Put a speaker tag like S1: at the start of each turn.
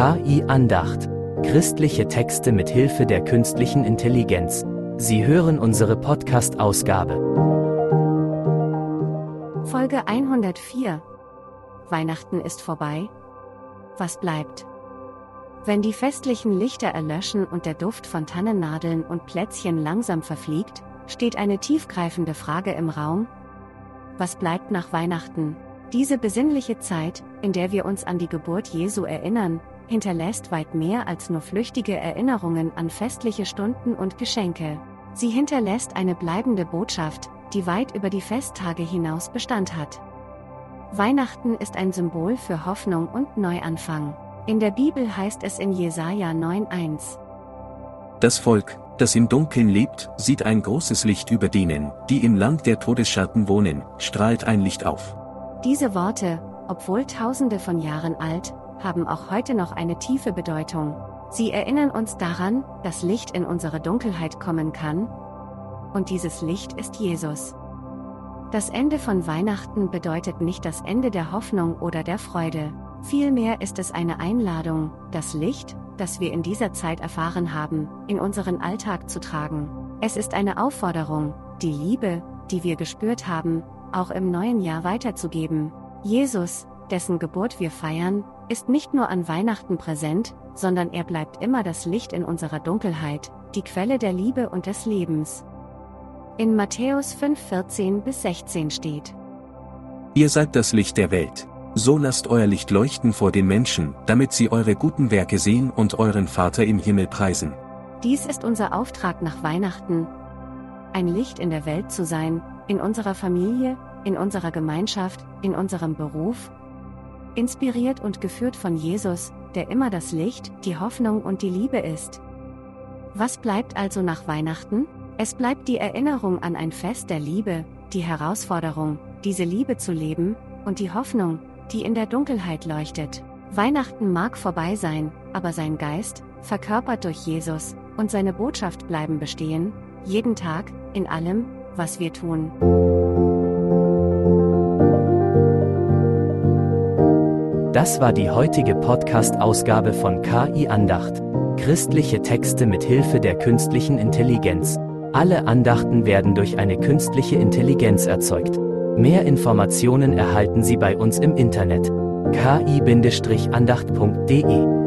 S1: KI Andacht. Christliche Texte mit Hilfe der künstlichen Intelligenz. Sie hören unsere Podcast-Ausgabe.
S2: Folge 104. Weihnachten ist vorbei. Was bleibt? Wenn die festlichen Lichter erlöschen und der Duft von Tannennadeln und Plätzchen langsam verfliegt, steht eine tiefgreifende Frage im Raum. Was bleibt nach Weihnachten? Diese besinnliche Zeit, in der wir uns an die Geburt Jesu erinnern, hinterlässt weit mehr als nur flüchtige Erinnerungen an festliche Stunden und Geschenke. Sie hinterlässt eine bleibende Botschaft, die weit über die Festtage hinaus Bestand hat. Weihnachten ist ein Symbol für Hoffnung und Neuanfang. In der Bibel heißt es in Jesaja 9,1:
S3: Das Volk, das im Dunkeln lebt, sieht ein großes Licht über denen, die im Land der Todesschatten wohnen, strahlt ein Licht auf.
S2: Diese Worte, obwohl Tausende von Jahren alt, haben auch heute noch eine tiefe Bedeutung. Sie erinnern uns daran, dass Licht in unsere Dunkelheit kommen kann. Und dieses Licht ist Jesus. Das Ende von Weihnachten bedeutet nicht das Ende der Hoffnung oder der Freude. Vielmehr ist es eine Einladung, das Licht, das wir in dieser Zeit erfahren haben, in unseren Alltag zu tragen. Es ist eine Aufforderung, die Liebe, die wir gespürt haben, auch im neuen Jahr weiterzugeben. Jesus, dessen Geburt wir feiern, ist nicht nur an Weihnachten präsent, sondern er bleibt immer das Licht in unserer Dunkelheit, die Quelle der Liebe und des Lebens. In Matthäus 5,14-16 steht:
S3: Ihr seid das Licht der Welt. So lasst euer Licht leuchten vor den Menschen, damit sie eure guten Werke sehen und euren Vater im Himmel preisen.
S2: Dies ist unser Auftrag nach Weihnachten, ein Licht in der Welt zu sein, in unserer Familie, in unserer Gemeinschaft, in unserem Beruf. Inspiriert und geführt von Jesus, der immer das Licht, die Hoffnung und die Liebe ist. Was bleibt also nach Weihnachten? Es bleibt die Erinnerung an ein Fest der Liebe, die Herausforderung, diese Liebe zu leben, und die Hoffnung, die in der Dunkelheit leuchtet. Weihnachten mag vorbei sein, aber sein Geist, verkörpert durch Jesus, und seine Botschaft bleiben bestehen, jeden Tag, in allem, was wir tun.
S1: Das war die heutige Podcast-Ausgabe von KI Andacht. Christliche Texte mit Hilfe der künstlichen Intelligenz. Alle Andachten werden durch eine künstliche Intelligenz erzeugt. Mehr Informationen erhalten Sie bei uns im Internet: ki-andacht.de